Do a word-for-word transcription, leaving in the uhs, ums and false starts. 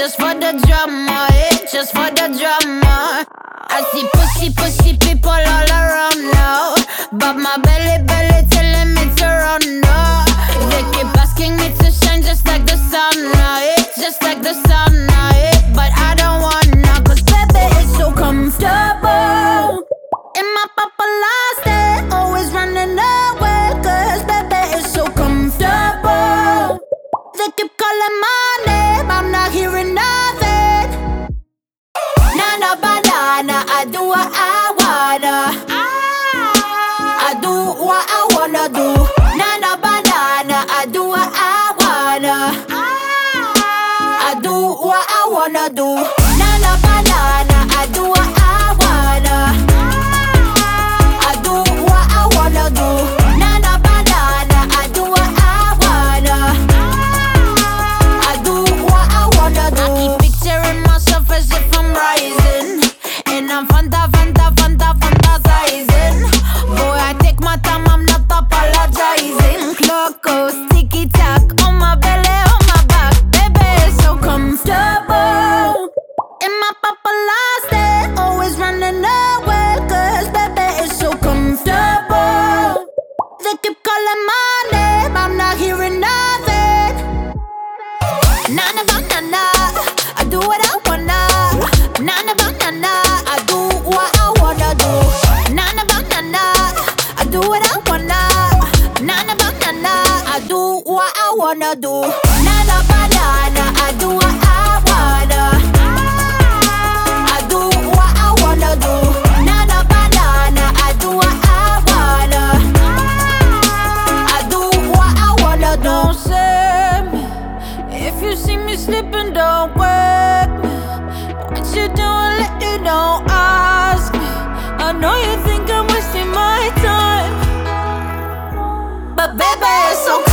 just for the drama, eh, just for the drama. I see pussy, pussy people all around now, but my belly, belly telling me to run now. They keep asking me to shine just like the sun, eh, just like the sun, eh, but I don't wanna, cause baby it's so comfortable in my paparazzi, always running away, cause baby it's so comfortable. They keep calling my name, I'm not hearing nothing. Nana banana, I do what I wanna. I do what I wanna do. Nana banana, I do what I wanna. I do what I wanna do. Nana banana, I do what I wanna. I do what I wanna do. Nana banana, I do what I wanna. I do what I wanna do. I keep picturing myself as if I'm rising, and I'm fanta, fanta, fanta, fantasizing. Boy, I take my time, I'm not apologizing. Clock goes ticky tock on my belly, on my back. Baby, it's so comfortable in my paparazzi, always running away, cause baby, it's so comfortable. They keep calling my name, I'm not hearing nothing. Nana banana, I do what I wanna. Nana banana, I do what I wanna do. Nana banana, I do what I wanna. Nana banana, I do what I wanna do. Nana banana, I do what I wanna. I do what I wanna do. Nana banana, I do what I wanna. I do what I wanna do. Don't say me if you see me slipping, don't wake me. What you doing lately, don't ask me. I know you think I'm wasting my time, but baby, it's so